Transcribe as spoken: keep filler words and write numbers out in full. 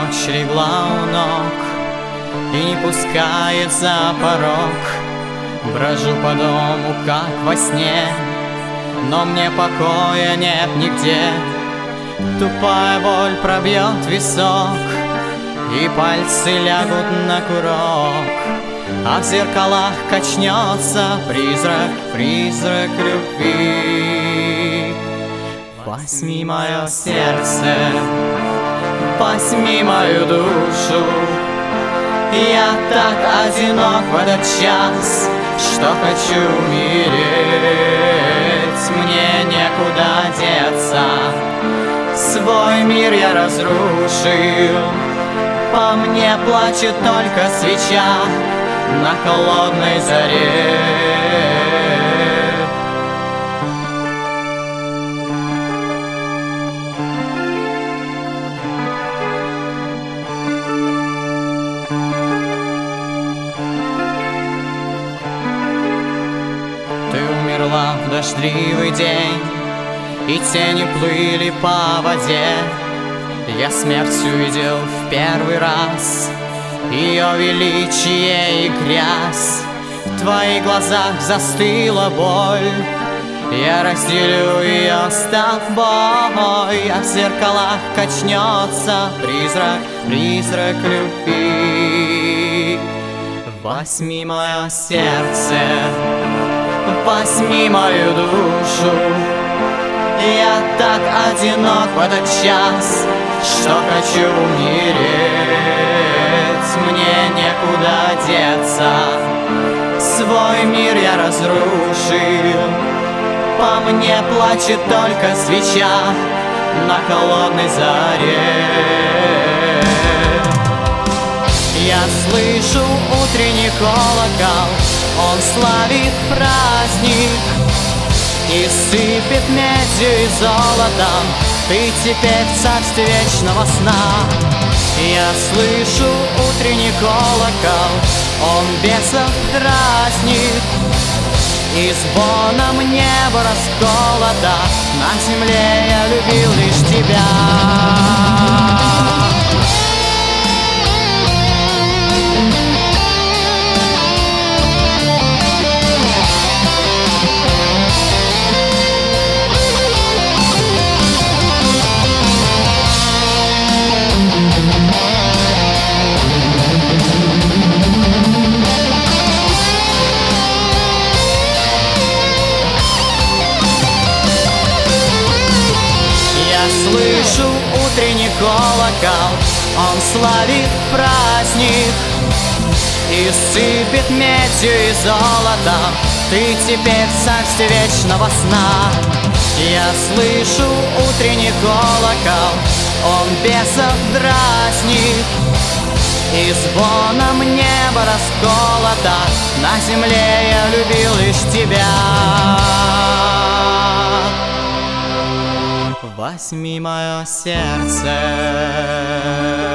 ночь легла у ног и не пускает за порог. Брожу по дому, как во сне, но мне покоя нет нигде. Тупая боль пробьет висок, и пальцы лягут на курок, а в зеркалах качнется призрак, призрак любви. Возьми мое сердце, возьми мою душу. Я так одинок в этот час, что хочу умереть. Мне некуда деться, свой мир я разрушил. По мне плачет только свеча на холодной заре. Ты умерла в дождливый день, и тени плыли по воде. Я смерть увидел в первый раз, ее величие и грязь. В твоих глазах застыла боль, я разделю ее с тобой, а в зеркалах качнется призрак, призрак любви. Возьми мое сердце, возьми мою душу. Я так одинок в этот час, что хочу умереть. Мне некуда деться, свой мир я разрушил. По мне плачет только свеча на холодной заре. Я слышу утренний колокол, он славит праздник и сыпет медью и золотом. Ты теперь в царстве вечного сна. Я слышу утренний колокол, он бесов дразнит, и звоном небо расколото. На земле я любил лишь тебя. Слышу утренний колокол, он славит праздник и сыпет медью и золотом. Ты теперь в царстве вечного сна. Я слышу утренний колокол, он бесов дразнит, и звоном небо расколото. На земле я любил лишь тебя. Возьми мое сердце.